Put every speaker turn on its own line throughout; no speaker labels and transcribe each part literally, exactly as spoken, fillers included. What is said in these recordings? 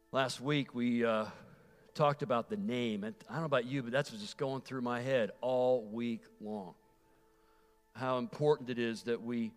Last week we uh, talked about the name, and I don't know about you, but that's just going through my head all week long. How important it is that we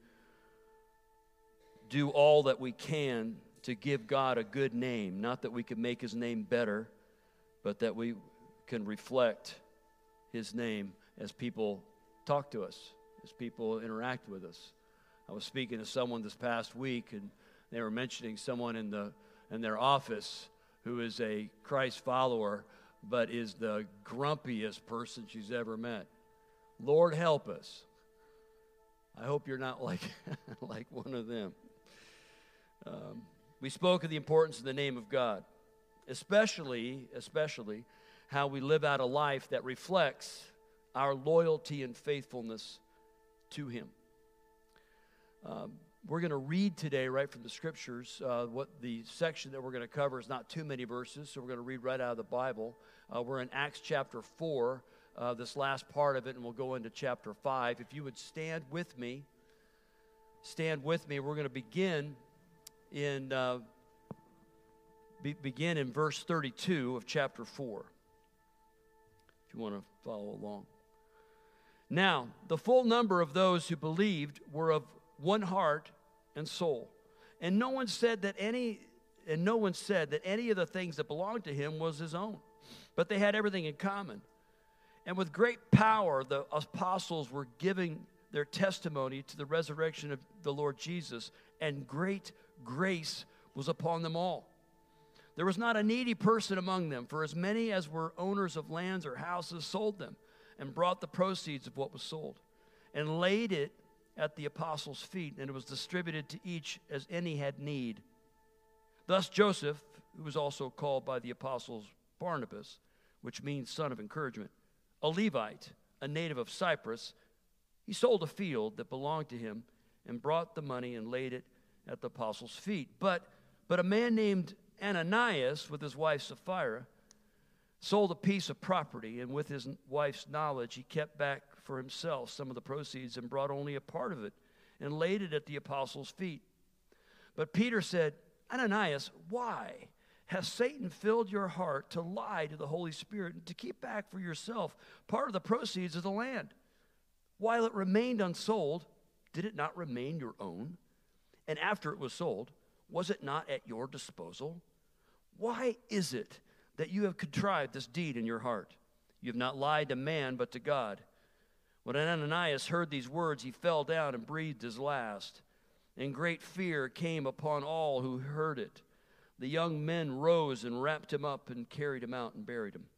do all that we can to give God a good name. Not that we can make His name better, but that we can reflect His name as people talk to us, as people interact with us. I was speaking to someone this past week, and they were mentioning someone in the in their office who is a Christ follower, but is the grumpiest person she's ever met. Lord, help us. I hope you're not like, like one of them. Um, we spoke of the importance of the name of God, especially, especially how we live out a life that reflects our loyalty and faithfulness to Him. Um, we're going to read today right from the Scriptures. Uh, what the section that we're going to cover is not too many verses, so we're going to read right out of the Bible. Uh, we're in Acts chapter four, uh, this last part of it, and we'll go into chapter five. If you would stand with me, stand with me. We're going to begin in uh, be, begin in verse thirty-two of chapter four. If you want to follow along. Now, the full number of those who believed were of one heart and soul, and no one said that any and no one said that any of the things that belonged to him was his own, but they had everything in common. And with great power the apostles were giving their testimony to the resurrection of the Lord Jesus, and great grace was upon them all. There was not a needy person among them, for as many as were owners of lands or houses sold them, and brought the proceeds of what was sold, and laid it at the apostles' feet, and it was distributed to each as any had need. Thus Joseph, who was also called by the apostles Barnabas, which means son of encouragement, a Levite, a native of Cyprus, he sold a field that belonged to him and brought the money and laid it at the apostles' feet. But, but a man named Ananias, with his wife Sapphira, sold a piece of property, and with his wife's knowledge, he kept back for himself some of the proceeds and brought only a part of it and laid it at the apostles' feet. But Peter said, Ananias, why has Satan filled your heart to lie to the Holy Spirit and to keep back for yourself part of the proceeds of the land? While it remained unsold, did it not remain your own? And after it was sold, was it not at your disposal? Why is it that you have contrived this deed in your heart? You have not lied to man, but to God. When Ananias heard these words, he fell down and breathed his last. And great fear came upon all who heard it. The young men rose and wrapped him up and carried him out and buried him.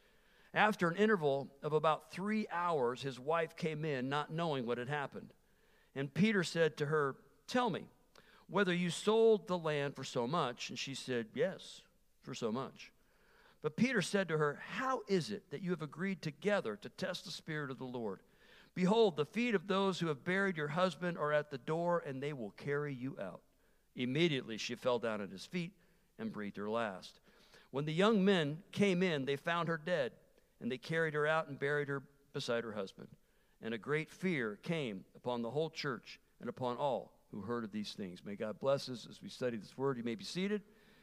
After an interval of about three hours, his wife came in, not knowing what had happened. And Peter said to her, tell me, whether you sold the land for so much? And she said, yes, for so much. But Peter said to her, how is it that you have agreed together to test the Spirit of the Lord? Behold, the feet of those who have buried your husband are at the door, and they will carry you out. Immediately she fell down at his feet and breathed her last. When the young men came in, they found her dead, and they carried her out and buried her beside her husband. And a great fear came upon the whole church and upon all who heard of these things. May God bless us as we study this word. You may be seated.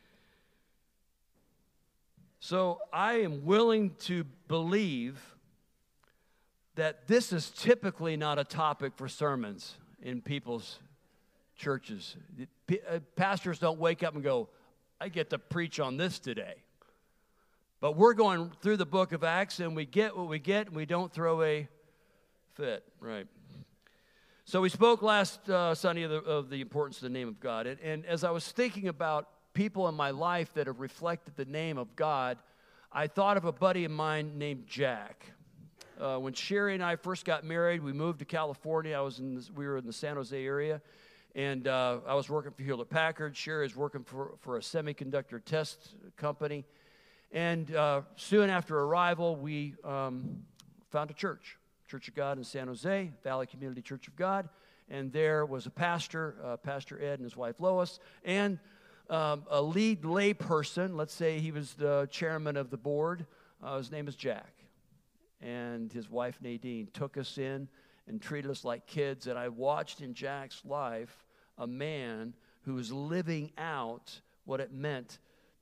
So I am willing to believe that this is typically not a topic for sermons in people's churches. Pastors don't wake up and go, I get to preach on this today. But we're going through the book of Acts, and we get what we get, and we don't throw a fit, right? So we spoke last uh, Sunday of the, of the importance of the name of God. And, and as I was thinking about people in my life that have reflected the name of God, I thought of a buddy of mine named Jack. Uh, when Sherry and I first got married, we moved to California. I was in this, we were in the San Jose area, and uh, I was working for Hewlett Packard. Sherry was working for, for a semiconductor test company. And uh, soon after arrival, we um, found a church, Church of God in San Jose, Valley Community Church of God. And there was a pastor, uh, Pastor Ed and his wife Lois, and um, a lead lay person. Let's say he was the chairman of the board. Uh, his name is Jack. And his wife Nadine took us in and treated us like kids. And I watched in Jack's life a man who was living out what it meant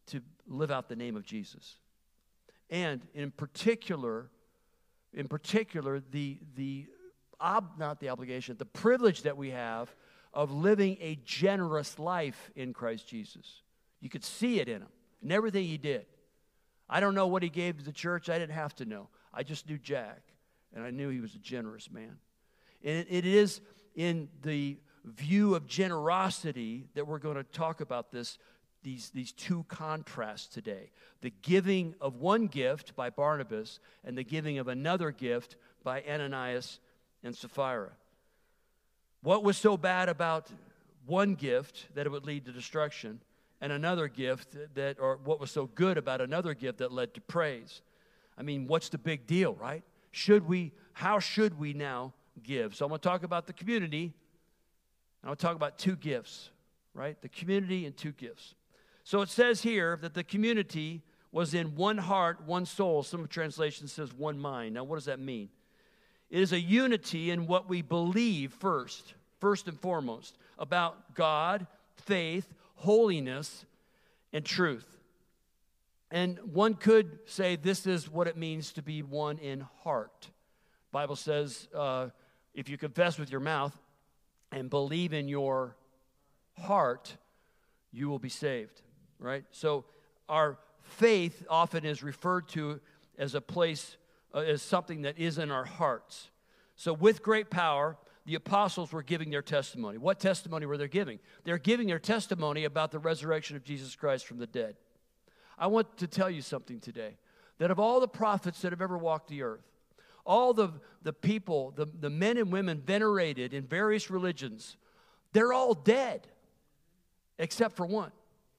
to live out the name of Jesus. And in particular, in particular, the, the ob, not the obligation, the privilege that we have of living a generous life in Christ Jesus. You could see it in him, in everything he did. I don't know what he gave to the church. I didn't have to know. I just knew Jack, and I knew he was a generous man. And it is in the view of generosity that we're going to talk about this, these, these two contrasts today. The giving of one gift by Barnabas and the giving of another gift by Ananias and Sapphira. What was so bad about one gift that it would lead to destruction, and another gift that, or what was so good about another gift that led to praise? I mean, what's the big deal, right? Should we, how should we now give? So I'm going to talk about the community, and I'll talk about two gifts, right? The community and two gifts. So it says here that the community was in one heart, one soul. Some translation says one mind. Now, what does that mean? It is a unity in what we believe first, first and foremost, about God, faith, holiness, and truth. And one could say this is what it means to be one in heart. The Bible says uh, if you confess with your mouth and believe in your heart, you will be saved, right? So our faith often is referred to as a place, uh, as something that is in our hearts. So with great power, the apostles were giving their testimony. What testimony were they giving? They're giving their testimony about the resurrection of Jesus Christ from the dead. I want to tell you something today, that of all the prophets that have ever walked the earth, all the, the people, the, the men and women venerated in various religions, they're all dead except for one.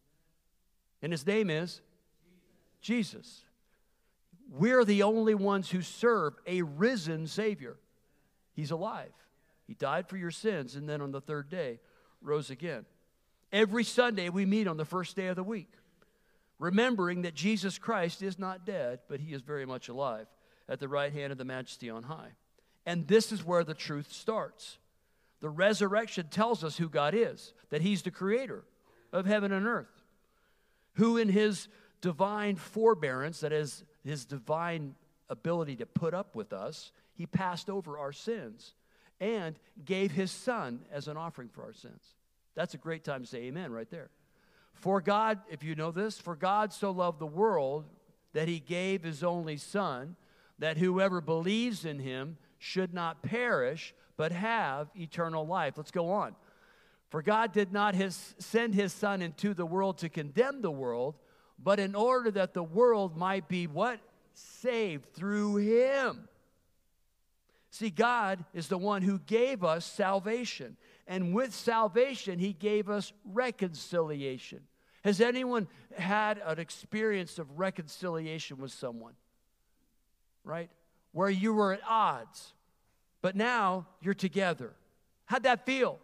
And his name is Jesus. We're the only ones who serve a risen Savior. He's alive. He died for your sins, and then on the third day, rose again. Every Sunday, we meet on the first day of the week, remembering that Jesus Christ is not dead, but he is very much alive at the right hand of the Majesty on high. And this is where the truth starts. The resurrection tells us who God is, that he's the creator of heaven and earth, who in his divine forbearance, that is, his divine ability to put up with us, he passed over our sins and gave his son as an offering for our sins. That's a great time to say amen right there. For God, if you know this, for God so loved the world that he gave his only son, that whoever believes in him should not perish, but have eternal life. Let's go on. For God did not his, send his son into the world to condemn the world, but in order that the world might be what? Saved through him. See, God is the one who gave us salvation. And with salvation, he gave us reconciliation. Has anyone had an experience of reconciliation with someone? Right? Where you were at odds, but now you're together. How'd that feel?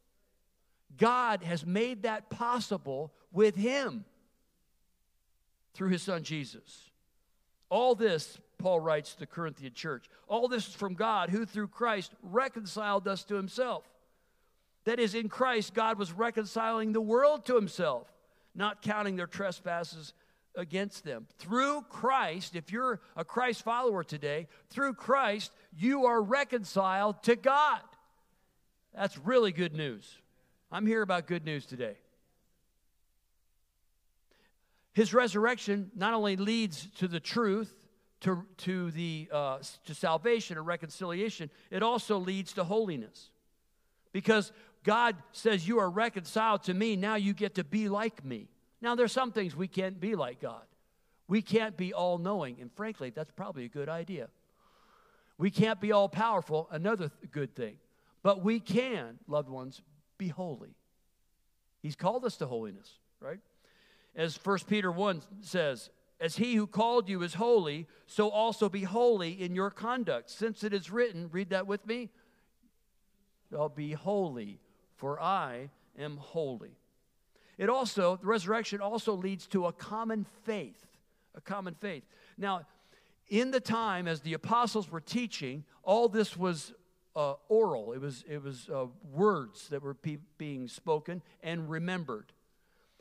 God has made that possible with him through his son Jesus. All this, Paul writes to the Corinthian church, all this is from God, who through Christ reconciled us to himself. That is, in Christ, God was reconciling the world to himself, not counting their trespasses against them. Through Christ, if you're a Christ follower today, through Christ, you are reconciled to God. That's really good news. I'm here about good news today. His resurrection not only leads to the truth, to, to, the, uh, to salvation and reconciliation, it also leads to holiness. Because God says, you are reconciled to me, now you get to be like me. Now, there's some things we can't be like God. We can't be all-knowing, and frankly, that's probably a good idea. We can't be all-powerful, another th- good thing. But we can, loved ones, be holy. He's called us to holiness, right? As First Peter one says, as he who called you is holy, so also be holy in your conduct. Since it is written, read that with me, I'll be holy, for I am holy. It also, the resurrection also leads to a common faith, a common faith. Now, in the time as the apostles were teaching, all this was uh, oral. It was, it was uh, words that were pe- being spoken and remembered.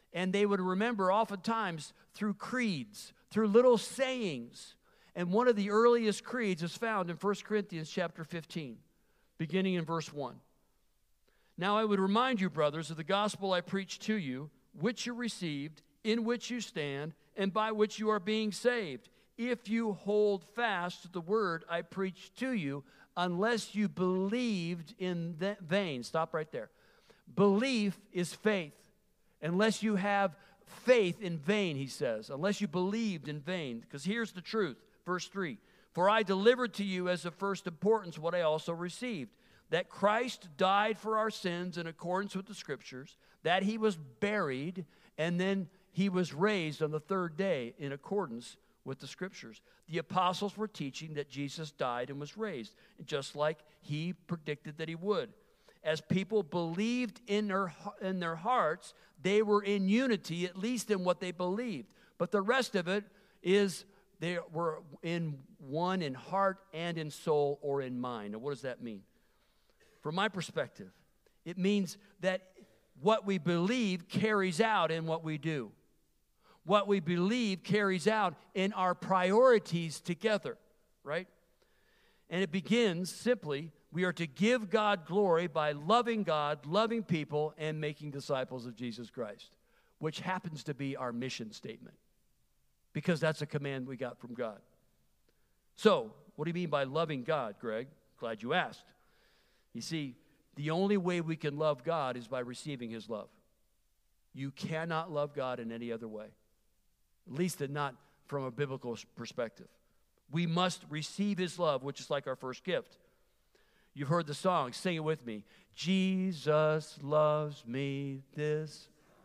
And they would remember oftentimes through creeds, through little sayings. And one of the earliest creeds is found in First Corinthians chapter fifteen, beginning in verse one. Now I would remind you, brothers, of the gospel I preached to you, which you received, in which you stand, and by which you are being saved, if you hold fast to the word I preached to you, unless you believed in vain. Stop right there. Belief is faith. Unless you have faith in vain, he says, unless you believed in vain. Because here's the truth. Verse three, for I delivered to you as of first importance what I also received, that Christ died for our sins in accordance with the Scriptures, that he was buried, and then he was raised on the third day in accordance with the Scriptures. The apostles were teaching that Jesus died and was raised, just like he predicted that he would. As people believed in their, in their hearts, they were in unity, at least in what they believed. But the rest of it is they were in one in heart and in soul or in mind. Now, what does that mean? From my perspective, it means that what we believe carries out in what we do. What we believe carries out in our priorities together, right? And it begins simply, we are to give God glory by loving God, loving people, and making disciples of Jesus Christ, which happens to be our mission statement, because that's a command we got from God. So, what do you mean by loving God, Greg? Glad you asked. You see, the only way we can love God is by receiving his love. You cannot love God in any other way, at least not from a biblical perspective. We must receive his love, which is like our first gift. You've heard the song. Sing it with me. Jesus loves me this.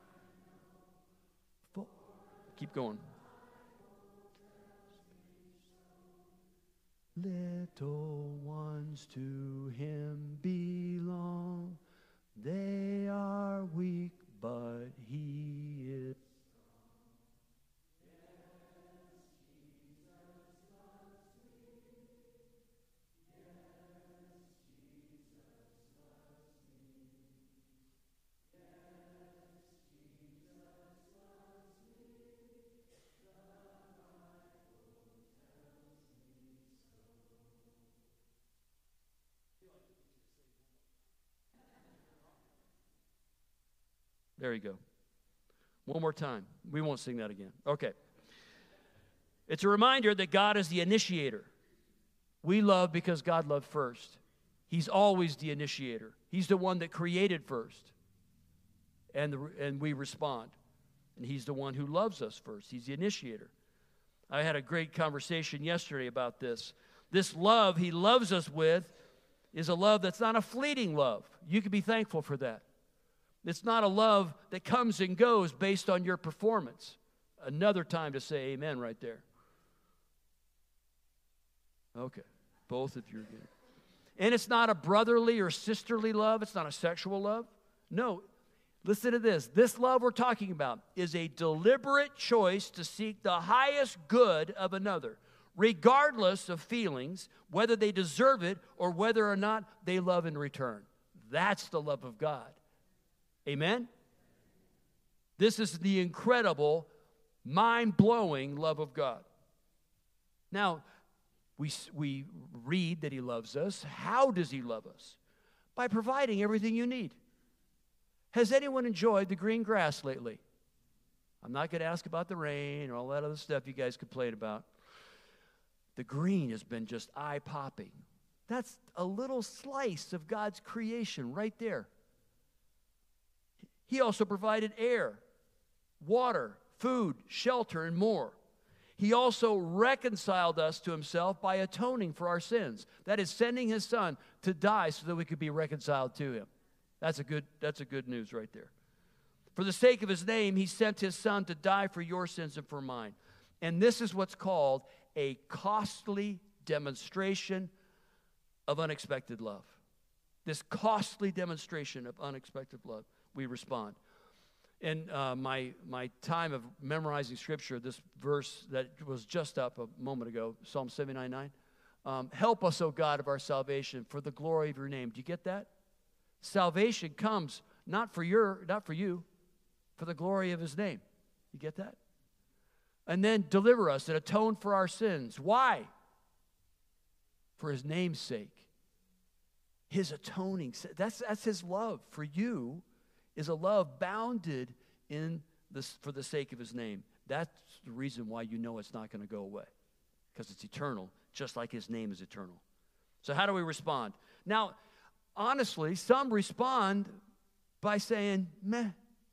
Keep going. Little ones to him belong. They are weak, but he is. There you go. One more time. We won't sing that again. Okay. It's a reminder that God is the initiator. We love because God loved first. He's always the initiator. He's the one that created first. And, the, and we respond. And he's the one who loves us first. He's the initiator. I had a great conversation yesterday about this. This love he loves us with is a love that's not a fleeting love. You can be thankful for that. It's not a love that comes and goes based on your performance. Another time to say amen right there. Okay, both of you are good. And it's not a brotherly or sisterly love. It's not a sexual love. No, listen to this. This love we're talking about is a deliberate choice to seek the highest good of another, regardless of feelings, whether they deserve it or whether or not they love in return. That's the love of God. Amen? This is the incredible, mind-blowing love of God. Now, we, we read that he loves us. How does he love us? By providing everything you need. Has anyone enjoyed the green grass lately? I'm not going to ask about the rain or all that other stuff you guys complain about. The green has been just eye-popping. That's a little slice of God's creation right there. He also provided air, water, food, shelter, and more. He also reconciled us to himself by atoning for our sins. That is, sending his son to die so that we could be reconciled to him. That's a good, that's a good news right there. For the sake of his name, he sent his son to die for your sins and for mine. And this is what's called a costly demonstration of unexpected love. This costly demonstration of unexpected love. We respond. In uh, my my time of memorizing Scripture, this verse that was just up a moment ago, Psalm seventy-nine nine, um, help us, O God of our salvation, for the glory of your name. Do you get that? Salvation comes not for your, not for you. for the glory of his name. You get that? And then deliver us and atone for our sins. Why? For his name's sake. His atoning. That's, that's his love for you, is a love bounded in this for the sake of his name. That's the reason why you know it's not going to go away, because it's eternal, just like his name is eternal. So how do we respond? Now, honestly, some respond by saying, meh.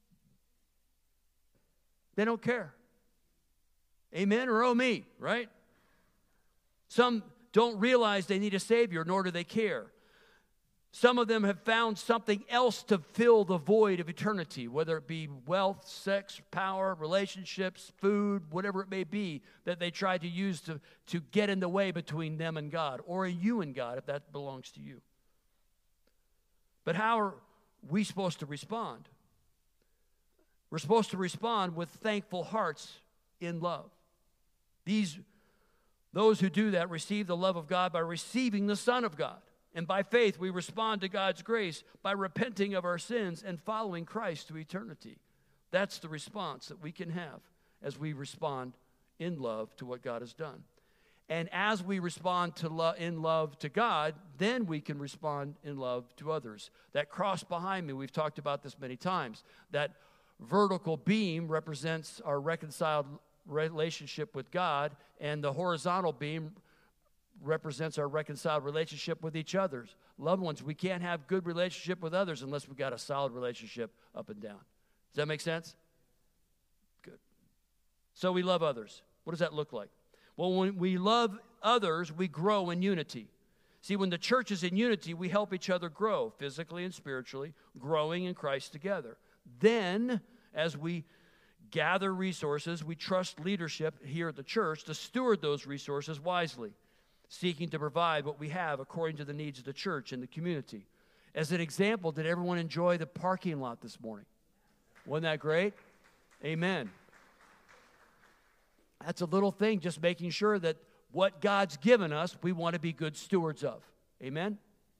They don't care. Amen or oh me, right? Some don't realize they need a Savior, nor do they care. Some of them have found something else to fill the void of eternity, whether it be wealth, sex, power, relationships, food, whatever it may be, that they try to use to, to get in the way between them and God, or you and God, if that belongs to you. But how are we supposed to respond? We're supposed to respond with thankful hearts in love. These, those who do that receive the love of God by receiving the Son of God. And by faith, we respond to God's grace by repenting of our sins and following Christ to eternity. That's the response that we can have as we respond in love to what God has done. And as we respond to lo- in love to God, then we can respond in love to others. That cross behind me, we've talked about this many times. That vertical beam represents our reconciled relationship with God, and the horizontal beam represents our reconciled relationship with each other. Loved ones, we can't have good relationship with others unless we've got a solid relationship up and down. Does that make sense? Good. So we love others. What does that look like? Well, when we love others, we grow in unity. See, when the church is in unity, we help each other grow physically and spiritually, growing in Christ together. Then, as we gather resources, we trust leadership here at the church to steward those resources wisely, seeking to provide what we have according to the needs of the church and the community. As an example, did everyone enjoy the parking lot this morning? Wasn't that great? Amen. That's a little thing, just making sure that what God's given us, we want to be good stewards of. Amen?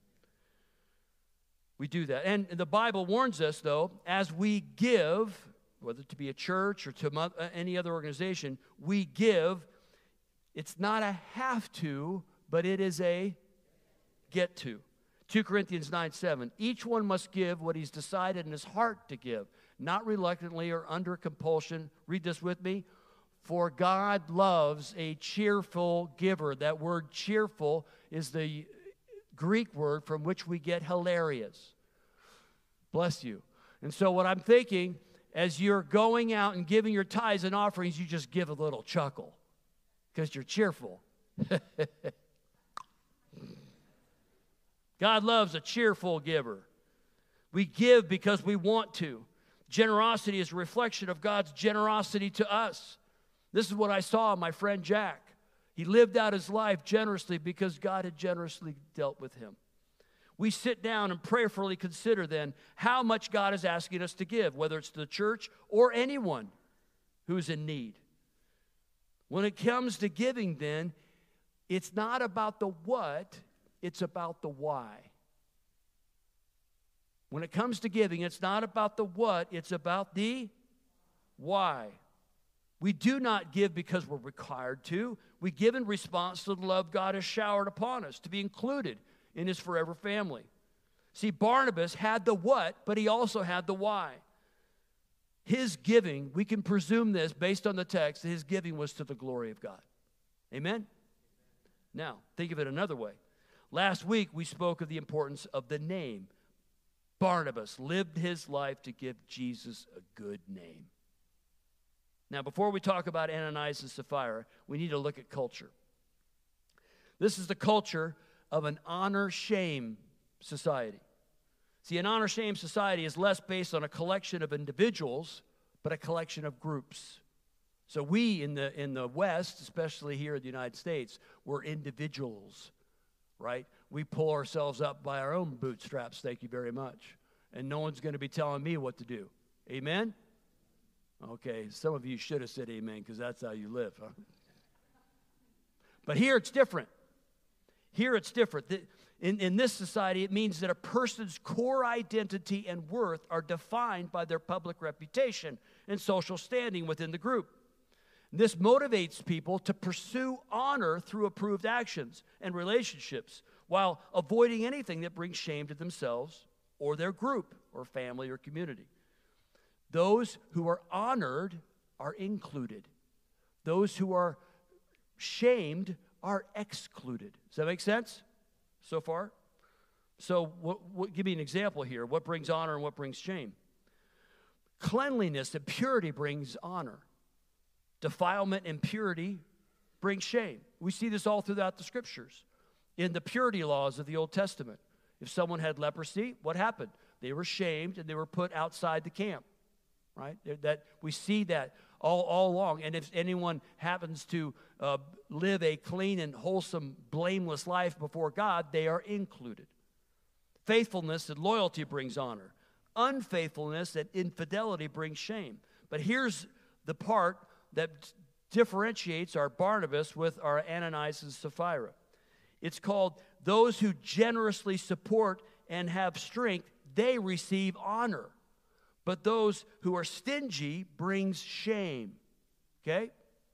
We do that. And the Bible warns us, though, as we give, whether to be a church or to any other organization, we give. It's not a have to, but it is a get to. Second Corinthians nine seven. Each one must give what he's decided in his heart to give, not reluctantly or under compulsion. Read this with me. For God loves a cheerful giver. That word cheerful is the Greek word from which we get hilarious. Bless you. And so what I'm thinking, as you're going out and giving your tithes and offerings, you just give a little chuckle, because you're cheerful. God loves a cheerful giver. We give because we want to. Generosity is a reflection of God's generosity to us. This is what I saw in my friend Jack. He lived out his life generously because God had generously dealt with him. We sit down and prayerfully consider then how much God is asking us to give, whether it's to the church or anyone who's in need. When it comes to giving, then, it's not about the what, it's about the why. When it comes to giving, it's not about the what, it's about the why. We do not give because we're required to. We give in response to the love God has showered upon us, to be included in his forever family. See, Barnabas had the what, but he also had the why. His giving, we can presume this based on the text, his giving was to the glory of God. Amen? Now, think of it another way. Last week, we spoke of the importance of the name. Barnabas lived his life to give Jesus a good name. Now, before we talk about Ananias and Sapphira, we need to look at culture. This is the culture of an honor-shame society. See, an honor-shame society is less based on a collection of individuals, but a collection of groups. So we in the in the West, especially here in the United States, we're individuals, right? We pull ourselves up by our own bootstraps, thank you very much. And no one's going to be telling me what to do. Amen? Okay, some of you should have said amen, because that's how you live, huh? But here it's different. Here it's different. In, in this society, it means that a person's core identity and worth are defined by their public reputation and social standing within the group. This motivates people to pursue honor through approved actions and relationships while avoiding anything that brings shame to themselves or their group or family or community. Those who are honored are included. Those who are shamed are excluded. Does that make sense so far? So what, what, give me an example here. What brings honor and what brings shame? Cleanliness and purity brings honor. Defilement and purity bring shame. We see this all throughout the Scriptures. In the purity laws of the Old Testament, if someone had leprosy, what happened? They were shamed and they were put outside the camp, right? That we see that all, all along. And if anyone happens to uh, live a clean and wholesome, blameless life before God, they are included. Faithfulness and loyalty brings honor. Unfaithfulness and infidelity brings shame. But here's the part that differentiates our Barnabas with our Ananias and Sapphira. It's called those who generously support and have strength, they receive honor. But those who are stingy brings shame. Okay?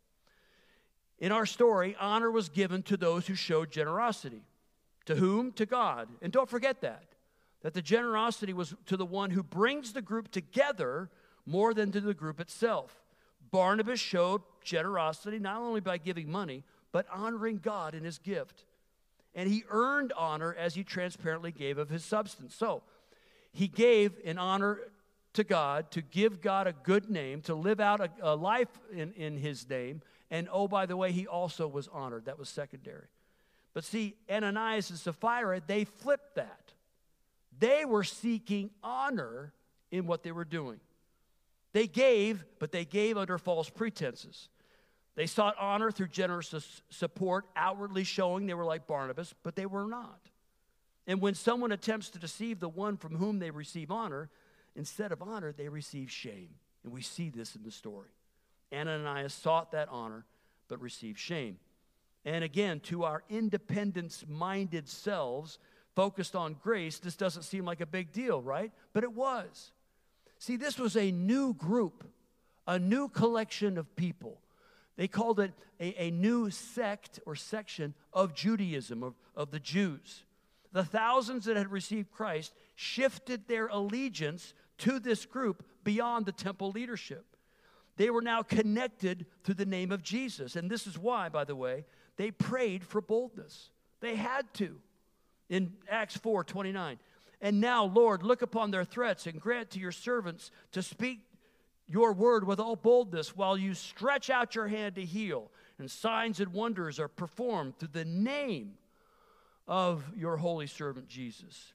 In our story, honor was given to those who showed generosity. To whom? To God. And don't forget that. That the generosity was to the one who brings the group together more than to the group itself. Barnabas showed generosity not only by giving money, but honoring God in his gift. And he earned honor as he transparently gave of his substance. So, he gave in honor to God, to give God a good name, to live out a, a life in, in his name. And oh, by the way, he also was honored. That was secondary. But see, Ananias and Sapphira, they flipped that. They were seeking honor in what they were doing. They gave, but they gave under false pretenses. They sought honor through generous support, outwardly showing they were like Barnabas, but they were not. And when someone attempts to deceive the one from whom they receive honor, instead of honor, they receive shame. And we see this in the story. Ananias sought that honor, but received shame. And again, to our independence-minded selves, focused on grace, this doesn't seem like a big deal, right? But it was. See, this was a new group, a new collection of people. They called it a, a new sect or section of Judaism, of, of the Jews. The thousands that had received Christ shifted their allegiance to this group beyond the temple leadership. They were now connected through the name of Jesus. And this is why, by the way, they prayed for boldness. They had to. In Acts four twenty-nine, and now, Lord, look upon their threats and grant to your servants to speak your word with all boldness while you stretch out your hand to heal. And signs and wonders are performed through the name of your holy servant Jesus.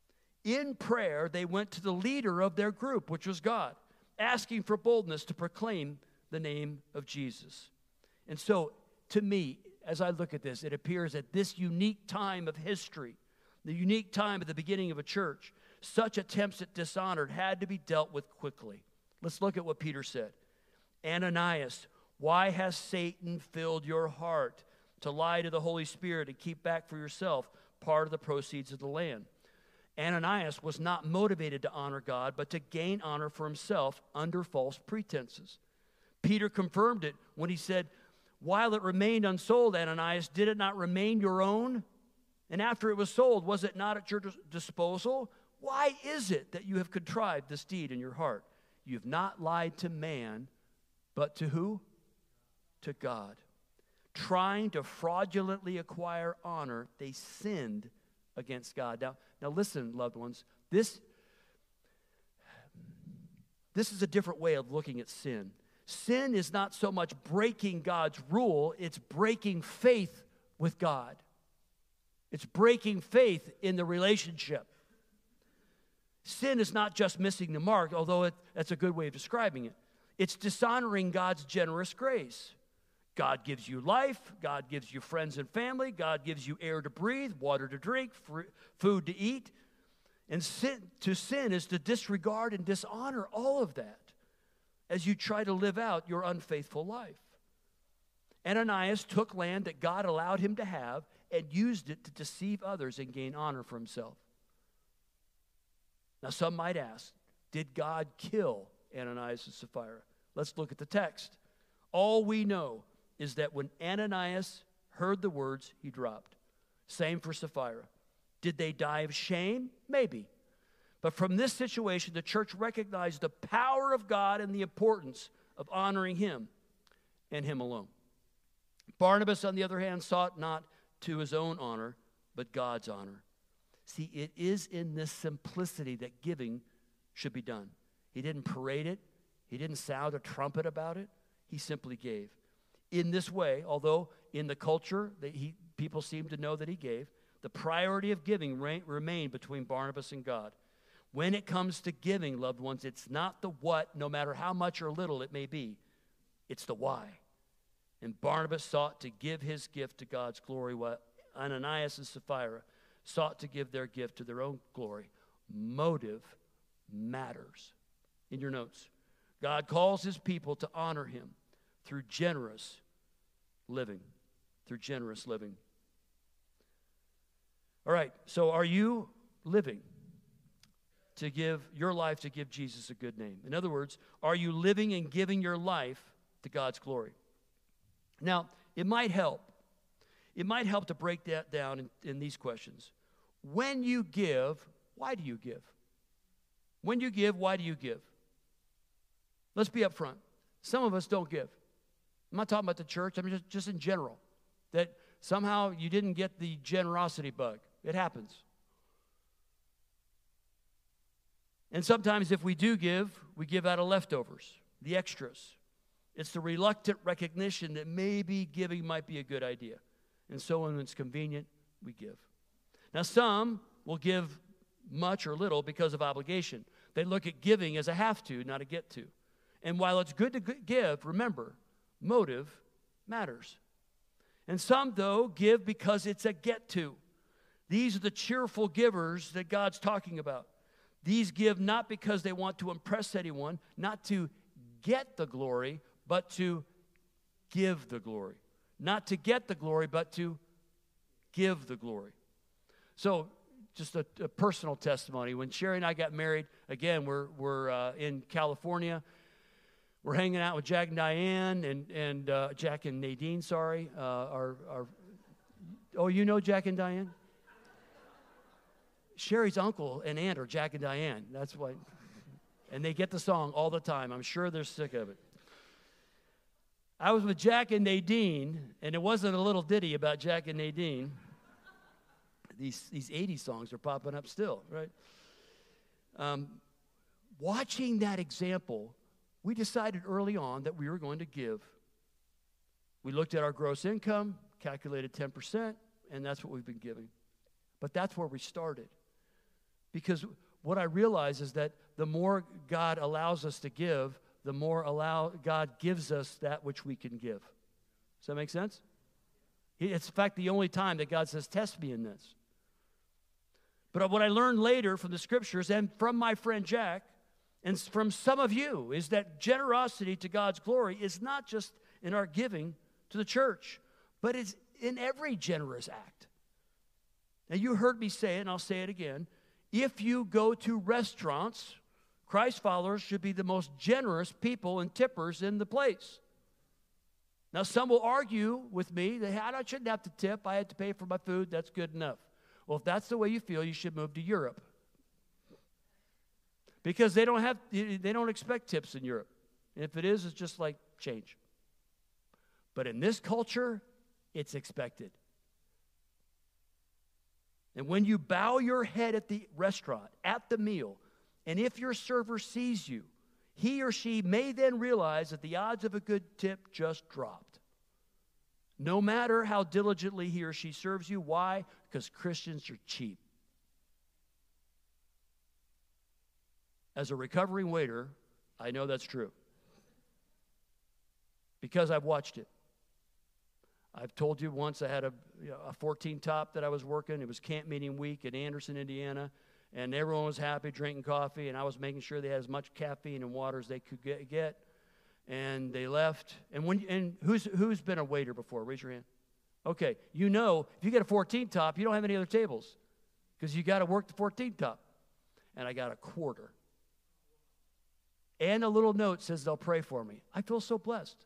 In prayer, they went to the leader of their group, which was God, asking for boldness to proclaim the name of Jesus. And so, to me, as I look at this, it appears at this unique time of history, the unique time at the beginning of a church, such attempts at dishonor had to be dealt with quickly. Let's look at what Peter said. Ananias, why has Satan filled your heart to lie to the Holy Spirit and keep back for yourself part of the proceeds of the land? Ananias was not motivated to honor God, but to gain honor for himself under false pretenses. Peter confirmed it when he said, while it remained unsold, Ananias, did it not remain your own? And after it was sold, was it not at your disposal? Why is it that you have contrived this deed in your heart? You have not lied to man, but to who? To God. Trying to fraudulently acquire honor, they sinned against God. Now, now listen, loved ones, this, this is a different way of looking at sin. Sin is not so much breaking God's rule, it's breaking faith with God. It's breaking faith in the relationship. Sin is not just missing the mark, although it, that's a good way of describing it. It's dishonoring God's generous grace. God gives you life. God gives you friends and family. God gives you air to breathe, water to drink, fr- food to eat. And sin, to sin is to disregard and dishonor all of that as you try to live out your unfaithful life. Ananias took land that God allowed him to have and used it to deceive others and gain honor for himself. Now, some might ask, did God kill Ananias and Sapphira? Let's look at the text. All we know is that when Ananias heard the words, he dropped. Same for Sapphira. Did they die of shame? Maybe. But from this situation, the church recognized the power of God and the importance of honoring him and him alone. Barnabas, on the other hand, sought not to his own honor, but God's honor. See, it is in this simplicity that giving should be done. He didn't parade it. He didn't sound a trumpet about it. He simply gave. In this way, although in the culture that he, people seem to know that he gave, the priority of giving re- remained between Barnabas and God. When it comes to giving, loved ones, it's not the what, no matter how much or little it may be. It's the why. And Barnabas sought to give his gift to God's glory, while Ananias and Sapphira sought to give their gift to their own glory. Motive matters. In your notes, God calls his people to honor him through generous living. Through generous living. All right, so are you living to give your life to give Jesus a good name? In other words, are you living and giving your life to God's glory? Now, it might help. It might help to break that down in, in these questions. When you give, why do you give? When you give, why do you give? Let's be up front. Some of us don't give. I'm not talking about the church. I mean, just, just in general. That somehow you didn't get the generosity bug. It happens. And sometimes if we do give, we give out of leftovers, the extras. It's the reluctant recognition that maybe giving might be a good idea. And so when it's convenient, we give. Now some will give much or little because of obligation. They look at giving as a have to, not a get to. And while it's good to give, remember, motive matters. And some, though, give because it's a get to. These are the cheerful givers that God's talking about. These give not because they want to impress anyone, not to get the glory, but to give the glory. Not to get the glory, but to give the glory. So, just a, a personal testimony. When Sherry and I got married, again, we're, we're uh, in California. We're hanging out with Jack and Diane, and, and uh, Jack and Nadine, sorry. Uh, our, our, oh, you know Jack and Diane? Sherry's uncle and aunt are Jack and Diane. That's why. And they get the song all the time. I'm sure they're sick of it. I was with Jack and Nadine, and it wasn't a little ditty about Jack and Nadine. These, these eighties songs are popping up still, right? Um, watching that example, we decided early on that we were going to give. We looked at our gross income, calculated ten percent, and that's what we've been giving. But that's where we started. Because what I realize is that the more God allows us to give, the more allow God gives us that which we can give. Does that make sense? It's, in fact, the only time that God says, test me in this. But what I learned later from the scriptures and from my friend Jack and from some of you is that generosity to God's glory is not just in our giving to the church, but it's in every generous act. Now, you heard me say it, and I'll say it again. If you go to restaurants, Christ followers should be the most generous people and tippers in the place. Now, some will argue with me that I shouldn't have to tip. I had to pay for my food. That's good enough. Well, if that's the way you feel, you should move to Europe. Because they don't have, they don't expect tips in Europe. And if it is, it's just like change. But in this culture, it's expected. And when you bow your head at the restaurant, at the meal, and if your server sees you, he or she may then realize that the odds of a good tip just dropped. No matter how diligently he or she serves you. Why? Because Christians are cheap. As a recovering waiter, I know that's true. Because I've watched it. I've told you once I had a, you know, a fourteen top that I was working. It was camp meeting week in Anderson, Indiana, and everyone was happy drinking coffee, and I was making sure they had as much caffeine and water as they could get. get. And they left. And when and who's who's been a waiter before? Raise your hand. Okay, you know, if you get a fourteen top, you don't have any other tables because you got to work the fourteen top. And I got a quarter. And a little note says they'll pray for me. I feel so blessed.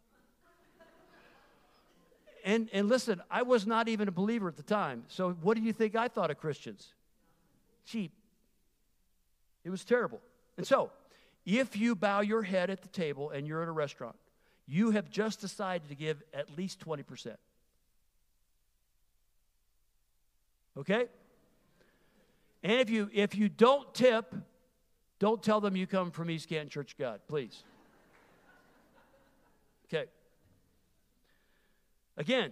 and, and listen, I was not even a believer at the time. So what do you think I thought of Christians? Cheap. It was terrible. And so, if you bow your head at the table and you're at a restaurant, you have just decided to give at least twenty percent. Okay? And if you if you don't tip, don't tell them you come from East Canton Church of God, please. Okay. Again,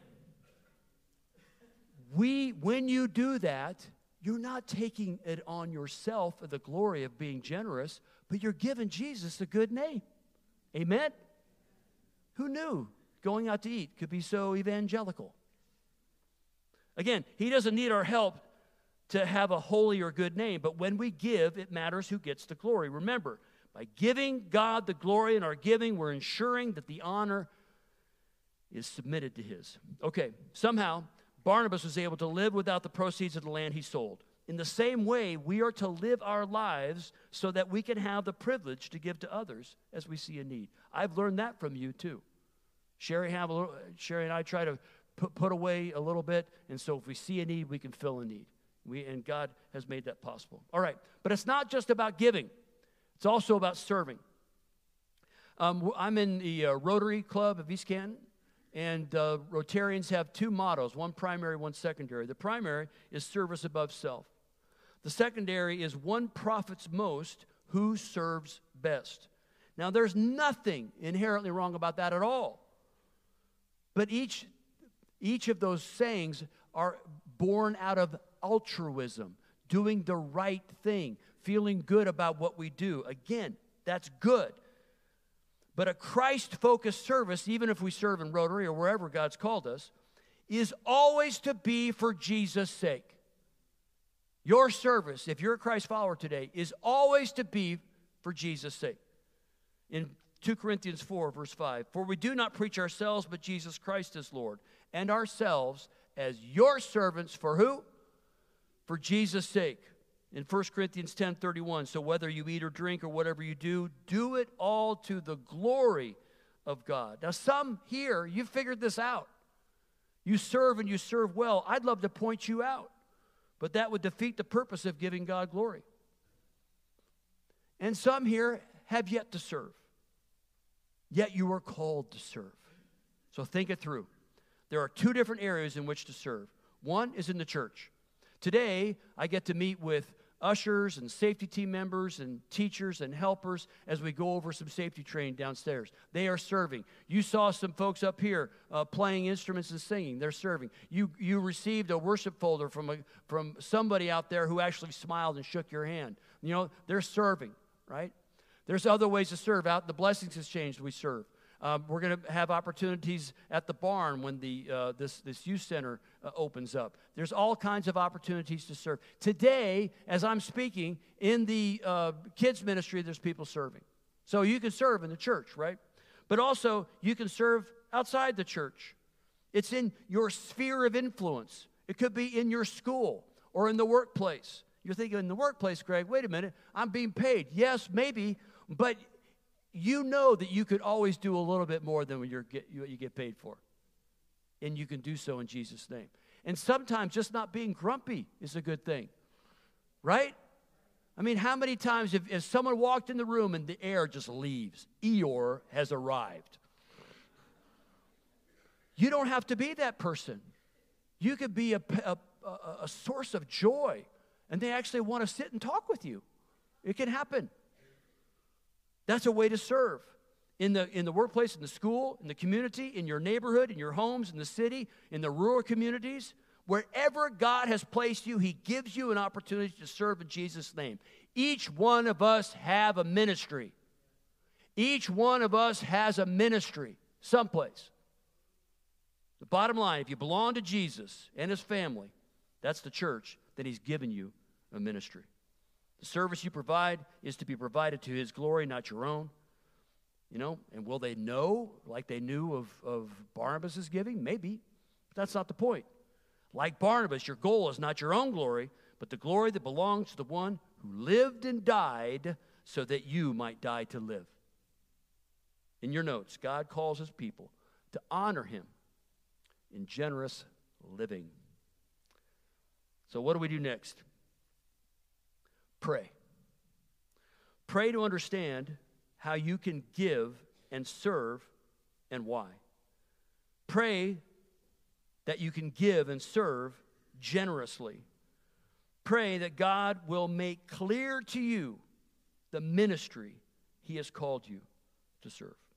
we when you do that, you're not taking it on yourself the glory of being generous, but you're giving Jesus a good name. Amen? Who knew going out to eat could be so evangelical? Again, he doesn't need our help to have a holy or good name, but when we give, it matters who gets the glory. Remember, by giving God the glory in our giving, we're ensuring that the honor is submitted to his. Okay, somehow, Barnabas was able to live without the proceeds of the land he sold. In the same way, we are to live our lives so that we can have the privilege to give to others as we see a need. I've learned that from you too. Sherry, have a little, Sherry and I try to put, put away a little bit, and so if we see a need, we can fill a need. We, and God has made that possible. All right, but it's not just about giving. It's also about serving. Um, I'm in the uh, Rotary Club of East Canton. And uh, Rotarians have two mottos, one primary, one secondary. The primary is service above self. The secondary is one profits most, who serves best. Now, there's nothing inherently wrong about that at all. But each, each of those sayings are born out of altruism, doing the right thing, feeling good about what we do. Again, that's good. But a Christ-focused service, even if we serve in Rotary or wherever God's called us, is always to be for Jesus' sake. Your service, if you're a Christ follower today, is always to be for Jesus' sake. In Second Corinthians four, verse five, for we do not preach ourselves, but Jesus Christ as Lord, and ourselves as your servants for who? For Jesus' sake. In First Corinthians ten thirty-one, so whether you eat or drink or whatever you do, do it all to the glory of God. Now, some here, you figured this out. You serve and you serve well. I'd love to point you out, but that would defeat the purpose of giving God glory. And some here have yet to serve, yet you are called to serve. So think it through. There are two different areas in which to serve. One is in the church. Today, I get to meet with ushers and safety team members and teachers and helpers as we go over some safety training downstairs. They are serving. You saw some folks up here uh, playing instruments and singing. They're serving. You you received a worship folder from a, from somebody out there who actually smiled and shook your hand. You know, they're serving, right? There's other ways to serve. Out in the Blessings Exchange, we serve. Um, we're going to have opportunities at the barn when the uh, this this youth center uh, opens up. There's all kinds of opportunities to serve. Today, as I'm speaking, in the uh, kids ministry, there's people serving. So you can serve in the church, right? But also, you can serve outside the church. It's in your sphere of influence. It could be in your school or in the workplace. You're thinking, in the workplace, Greg, wait a minute, I'm being paid. Yes, maybe, but you know that you could always do a little bit more than what, you're get, what you get paid for. And you can do so in Jesus' name. And sometimes just not being grumpy is a good thing. Right? I mean, how many times if, if someone walked in the room and the air just leaves, Eeyore has arrived. You don't have to be that person. You could be a, a, a source of joy, and they actually want to sit and talk with you. It can happen. That's a way to serve. In the, in the workplace, in the school, in the community, in your neighborhood, in your homes, in the city, in the rural communities, wherever God has placed you, he gives you an opportunity to serve in Jesus' name. Each one of us have a ministry. Each one of us has a ministry someplace. The bottom line, if you belong to Jesus and his family, that's the church, then he's given you a ministry. The service you provide is to be provided to his glory, not your own. You know, and will they know like they knew of, of Barnabas' giving? Maybe. But that's not the point. Like Barnabas, your goal is not your own glory, but the glory that belongs to the one who lived and died so that you might die to live. In your notes, God calls his people to honor him in generous living. So what do we do next? Pray. Pray to understand how you can give and serve and why. Pray that you can give and serve generously. Pray that God will make clear to you the ministry he has called you to serve.